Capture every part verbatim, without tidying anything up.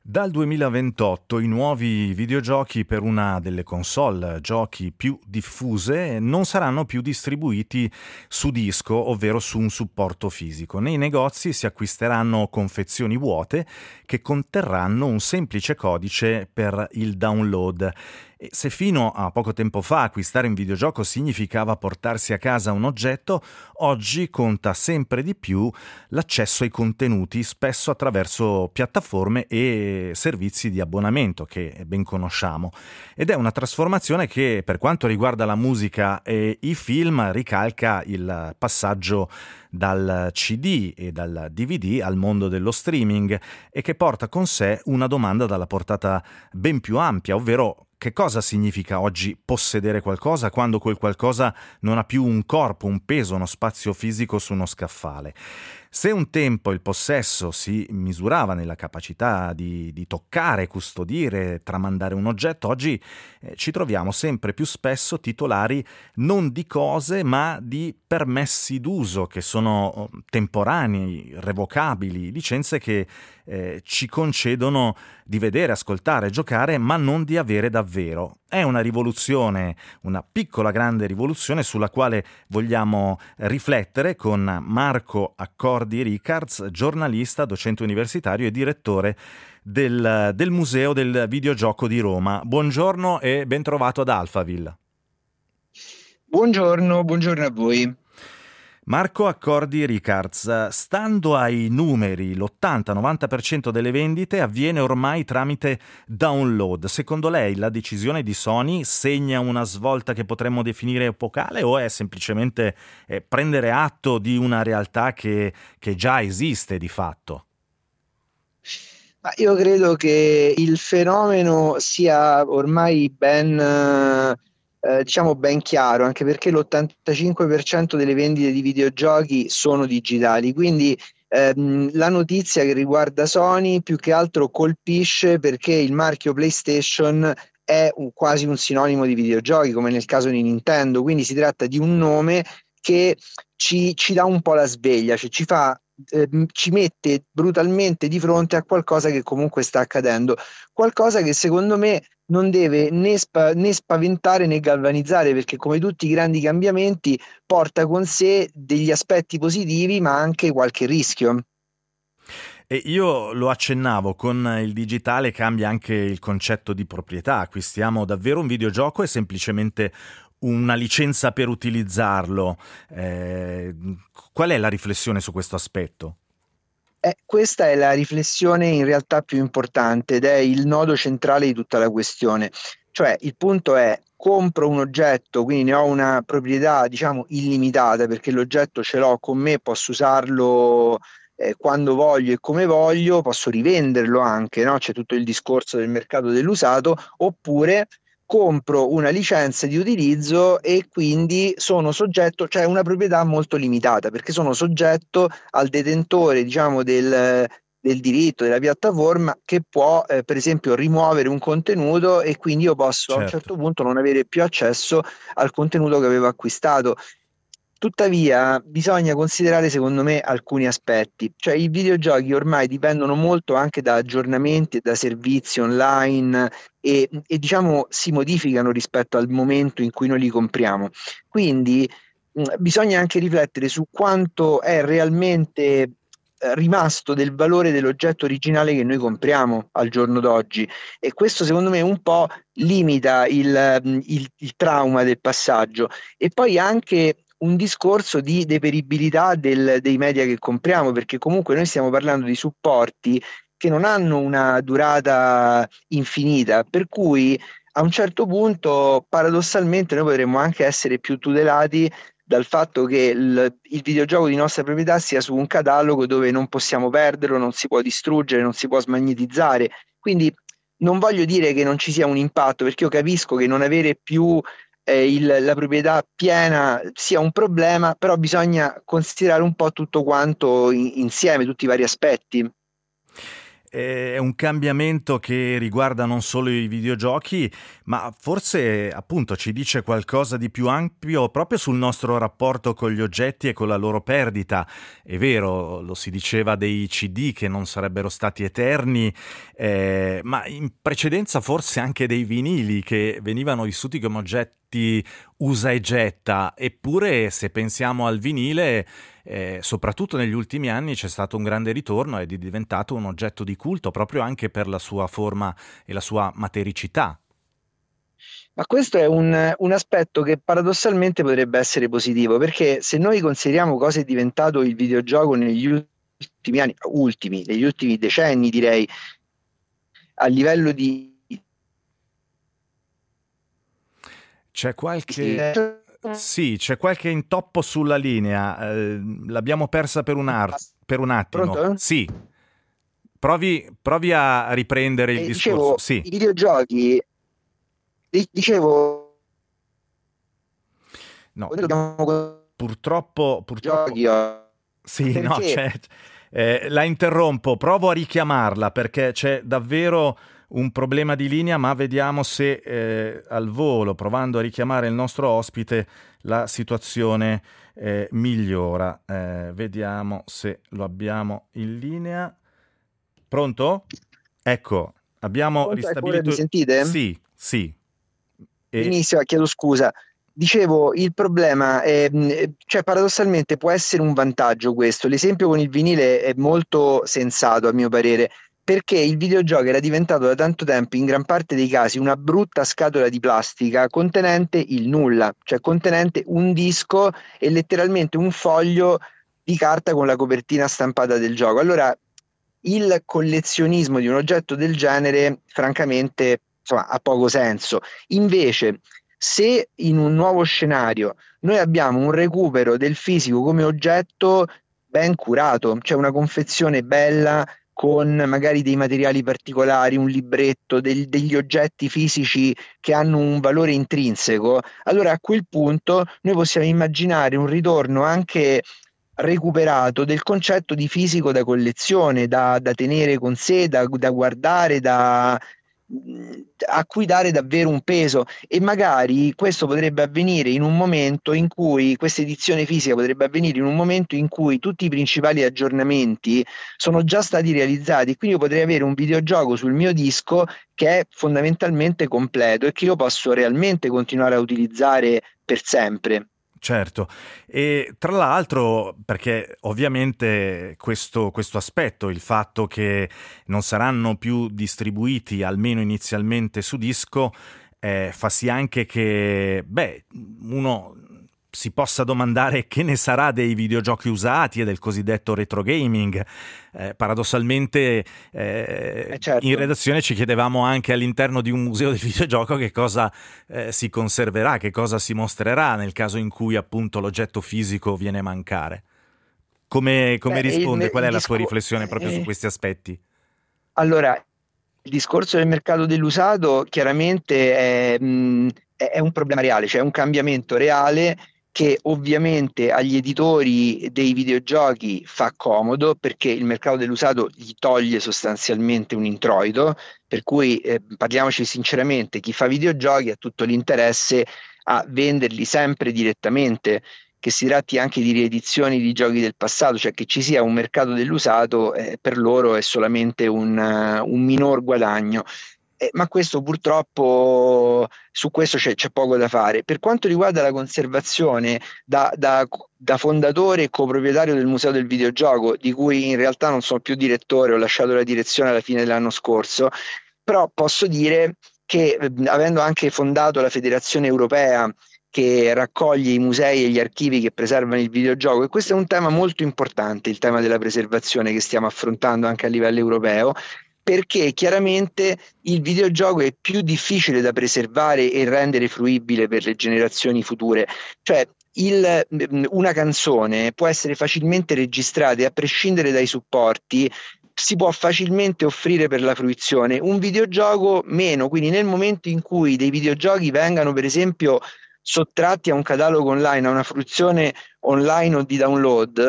Dal duemilaventotto i nuovi videogiochi per una delle console giochi più diffuse non saranno più distribuiti su disco, ovvero su un supporto fisico. Nei negozi si acquisteranno confezioni vuote che conterranno un semplice codice per il download. E se fino a poco tempo fa acquistare un videogioco significava portarsi a casa un oggetto, oggi conta sempre di più l'accesso ai contenuti, spesso attraverso piattaforme e servizi di abbonamento che ben conosciamo. Ed è una trasformazione che, per quanto riguarda la musica e i film, ricalca il passaggio dal C D e dal D V D al mondo dello streaming e che porta con sé una domanda dalla portata ben più ampia, ovvero: che cosa significa oggi possedere qualcosa quando quel qualcosa non ha più un corpo, un peso, uno spazio fisico su uno scaffale? Se un tempo il possesso si misurava nella capacità di, di toccare, custodire, tramandare un oggetto, oggi eh, ci troviamo sempre più spesso titolari non di cose ma di permessi d'uso che sono temporanei, revocabili, licenze che eh, ci concedono di vedere, ascoltare, giocare, ma non di avere davvero. È una rivoluzione, una piccola grande rivoluzione sulla quale vogliamo riflettere con Marco Accordi Riccards, giornalista, docente universitario e direttore del, del Museo del Videogioco di Roma. Buongiorno e ben trovato ad Alphaville. Buongiorno, buongiorno a voi. Marco Accordi Riccards, stando ai numeri, l'ottanta novanta per cento delle vendite avviene ormai tramite download. Secondo lei la decisione di Sony segna una svolta che potremmo definire epocale o è semplicemente eh, prendere atto di una realtà che, che già esiste di fatto? Ma io credo che il fenomeno sia ormai ben, eh, diciamo ben chiaro, anche perché l'ottantacinque per cento delle vendite di videogiochi sono digitali, quindi ehm, la notizia che riguarda Sony più che altro colpisce perché il marchio PlayStation è un- quasi un sinonimo di videogiochi, come nel caso di Nintendo, quindi si tratta di un nome che ci, ci dà un po' la sveglia, cioè ci fa eh, ci mette brutalmente di fronte a qualcosa che comunque sta accadendo, qualcosa che secondo me non deve né, spa- né spaventare né galvanizzare, perché come tutti i grandi cambiamenti porta con sé degli aspetti positivi, ma anche qualche rischio. E io lo accennavo, con il digitale cambia anche il concetto di proprietà. Acquistiamo davvero un videogioco e semplicemente una licenza per utilizzarlo. Eh, qual è la riflessione su questo aspetto? Eh, questa è la riflessione in realtà più importante ed è il nodo centrale di tutta la questione. Cioè, il punto è: compro un oggetto, quindi ne ho una proprietà, diciamo, illimitata, perché l'oggetto ce l'ho con me, posso usarlo eh, quando voglio e come voglio, posso rivenderlo anche, no? C'è tutto il discorso del mercato dell'usato, oppure compro una licenza di utilizzo e quindi sono soggetto, cioè una proprietà molto limitata, perché sono soggetto al detentore, diciamo, del, del diritto della piattaforma, che può, eh, per esempio, rimuovere un contenuto e quindi io posso a un Certo. certo punto non avere più accesso al contenuto che avevo acquistato. Tuttavia, bisogna considerare, secondo me, alcuni aspetti. Cioè, i videogiochi ormai dipendono molto anche da aggiornamenti e da servizi online e, e, diciamo, si modificano rispetto al momento in cui noi li compriamo. Quindi mh, bisogna anche riflettere su quanto è realmente eh, rimasto del valore dell'oggetto originale che noi compriamo al giorno d'oggi, e questo secondo me un po' limita il, mh, il- il trauma del passaggio, e poi anche un discorso di deperibilità del- dei media che compriamo, perché comunque noi stiamo parlando di supporti che non hanno una durata infinita, per cui a un certo punto paradossalmente noi potremmo anche essere più tutelati dal fatto che il, il videogioco di nostra proprietà sia su un catalogo dove non possiamo perderlo, non si può distruggere, non si può smagnetizzare. Quindi non voglio dire che non ci sia un impatto, perché io capisco che non avere più eh, il- la proprietà piena sia un problema, però bisogna considerare un po' tutto quanto in- insieme, tutti i vari aspetti. è un cambiamento che riguarda non solo i videogiochi, ma forse appunto ci dice qualcosa di più ampio proprio sul nostro rapporto con gli oggetti e con la loro perdita. È vero, lo si diceva dei C D che non sarebbero stati eterni, eh, ma in precedenza forse anche dei vinili che venivano vissuti come oggetti usa e getta. Eppure, se pensiamo al vinile, eh, soprattutto negli ultimi anni c'è stato un grande ritorno ed è diventato un oggetto di culto proprio anche per la sua forma e la sua matericità. Ma questo è un, un aspetto che paradossalmente potrebbe essere positivo, perché se noi consideriamo cosa è diventato il videogioco negli ultimi anni, ultimi, negli ultimi decenni direi, a livello di... C'è qualche... Sì, c'è qualche intoppo sulla linea, eh, l'abbiamo persa per un, ar- per un attimo. Pronto? Sì, provi, provi a riprendere il Eh, discorso. dicevo, Sì. i videogiochi, di- dicevo, No, noi dobbiamo purtroppo, purtroppo... giochi, oh, Sì, no, perché? c'è... Eh, la interrompo, provo a richiamarla perché c'è davvero un problema di linea, ma vediamo se eh, al volo, provando a richiamare il nostro ospite, la situazione eh, migliora. Eh, vediamo se lo abbiamo in linea. Pronto? Ecco, abbiamo Pronto? Ecco, ora mi ristabilito... sentite? Sì, sì. E... Benissimo, chiedo scusa. Dicevo, il problema è, mh, cioè paradossalmente può essere un vantaggio questo. L'esempio con il vinile è molto sensato a mio parere, perché il videogioco era diventato da tanto tempo, in gran parte dei casi, una brutta scatola di plastica contenente il nulla, cioè contenente un disco e letteralmente un foglio di carta con la copertina stampata del gioco. Allora, il collezionismo di un oggetto del genere, francamente, insomma, ha poco senso. Invece, se in un nuovo scenario noi abbiamo un recupero del fisico come oggetto ben curato, cioè una confezione bella con magari dei materiali particolari, un libretto, del- degli oggetti fisici che hanno un valore intrinseco, allora a quel punto noi possiamo immaginare un ritorno anche recuperato del concetto di fisico da collezione, da, da tenere con sé, da, da guardare, da, a cui dare davvero un peso, e magari questo potrebbe avvenire in un momento in cui questa edizione fisica potrebbe avvenire in un momento in cui tutti i principali aggiornamenti sono già stati realizzati, quindi io potrei avere un videogioco sul mio disco che è fondamentalmente completo e che io posso realmente continuare a utilizzare per sempre. Certo, e tra l'altro perché ovviamente questo, questo aspetto, il fatto che non saranno più distribuiti almeno inizialmente su disco, eh, fa sì anche che, beh, uno si possa domandare che ne sarà dei videogiochi usati e del cosiddetto retro gaming. Eh, paradossalmente eh, Eh certo. in redazione ci chiedevamo anche all'interno di un museo del videogioco che cosa eh, si conserverà, che cosa si mostrerà nel caso in cui appunto l'oggetto fisico viene a mancare. Come, come Beh, risponde? il, Qual il è la sua disco- riflessione proprio su eh, questi aspetti? allora, il discorso del mercato dell'usato chiaramente è, mh, è- è un problema reale, cioè è un cambiamento reale che ovviamente agli editori dei videogiochi fa comodo perché il mercato dell'usato gli toglie sostanzialmente un introito, per cui eh, parliamoci sinceramente, chi fa videogiochi ha tutto l'interesse a venderli sempre direttamente, che si tratti anche di riedizioni di giochi del passato, cioè che ci sia un mercato dell'usato, eh, per loro è solamente un, eh, un minor guadagno. Eh, ma questo purtroppo su questo c'è, c'è poco da fare. Per quanto riguarda la conservazione, da, da- da fondatore e coproprietario del Museo del Videogioco, di cui in realtà non sono più direttore, ho lasciato la direzione alla fine dell'anno scorso, però posso dire che eh, avendo anche fondato la Federazione Europea che raccoglie i musei e gli archivi che preservano il videogioco, e questo è un tema molto importante, il tema della preservazione che stiamo affrontando anche a livello europeo, perché chiaramente il videogioco è più difficile da preservare e rendere fruibile per le generazioni future. Cioè, il, una canzone può essere facilmente registrata e a prescindere dai supporti si può facilmente offrire per la fruizione. Un videogioco meno, quindi nel momento in cui dei videogiochi vengano per esempio sottratti a un catalogo online, a una fruizione online o di download,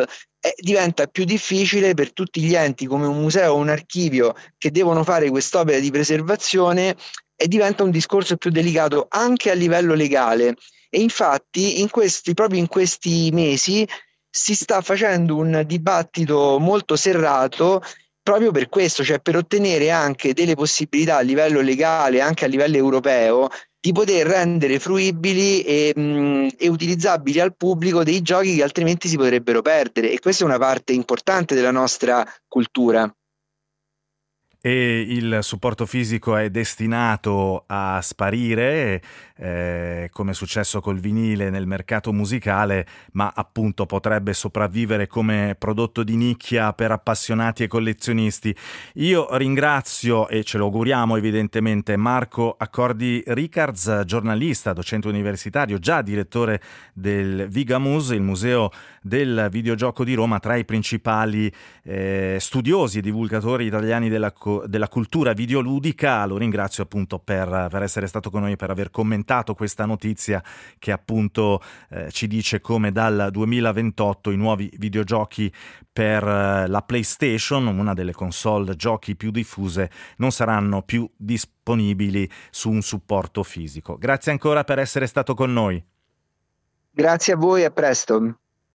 eh, diventa più difficile per tutti gli enti come un museo o un archivio che devono fare quest'opera di preservazione, e diventa un discorso più delicato anche a livello legale. E infatti in questi, proprio in questi mesi si sta facendo un dibattito molto serrato proprio per questo, cioè per ottenere anche delle possibilità a livello legale, anche a livello europeo, di poter rendere fruibili e, mh, e utilizzabili al pubblico dei giochi che altrimenti si potrebbero perdere. E questa è una parte importante della nostra cultura. E il supporto fisico è destinato a sparire, eh, come è successo col vinile nel mercato musicale, ma appunto potrebbe sopravvivere come prodotto di nicchia per appassionati e collezionisti. Io ringrazio, e ce lo auguriamo evidentemente, Marco Accordi Ricards, giornalista, docente universitario, già direttore del Vigamus, il museo del videogioco di Roma, tra i principali eh, studiosi e divulgatori italiani della della cultura videoludica. Lo ringrazio appunto per, per essere stato con noi e per aver commentato questa notizia che appunto eh, ci dice come dal duemilaventotto i nuovi videogiochi per eh, la PlayStation, una delle console giochi più diffuse, non saranno più disponibili su un supporto fisico. Grazie ancora per essere stato con noi. Grazie a voi, a presto.